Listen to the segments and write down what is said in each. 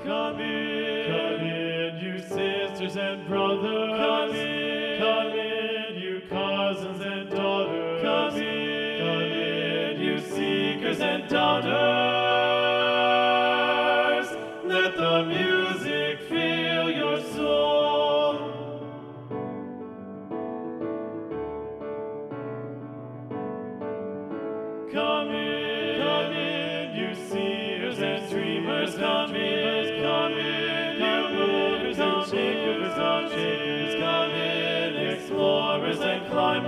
Come in, you sisters and brothers. Come in, you cousins and daughters. Come in, you seekers and doubters. Let the music fill your soul. Come in, you seers and dreamers. Come in, you movers and shakers of chains. Come in, explorers and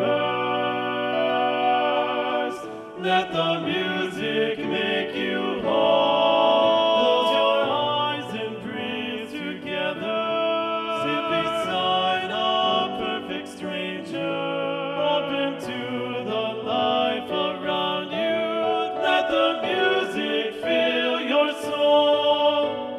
climbers. Let the music make you whole. Close your eyes and breathe together. Sit beside a perfect stranger. Open to the life around you. Let the music fill your soul.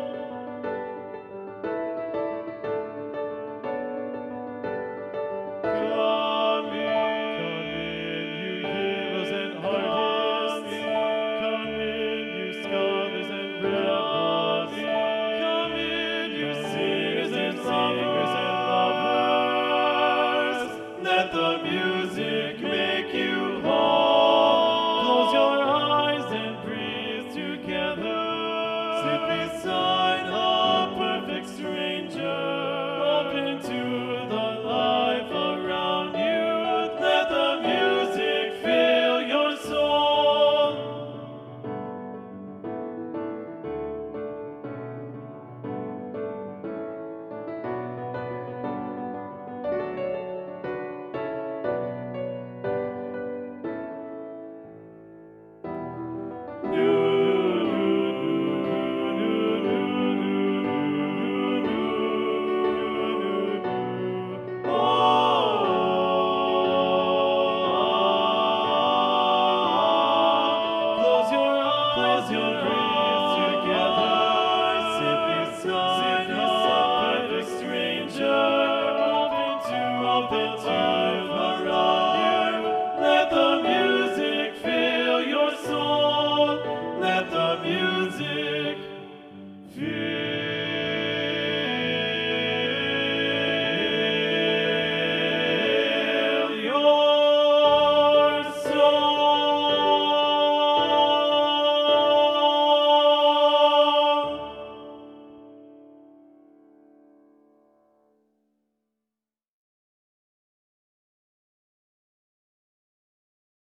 Come in, you heroes and artists. Come in, you scholars and rebels. Come in, you singers and lovers. Let the music make you whole. Close your eyes and breathe together. Sit beside a perfect stranger.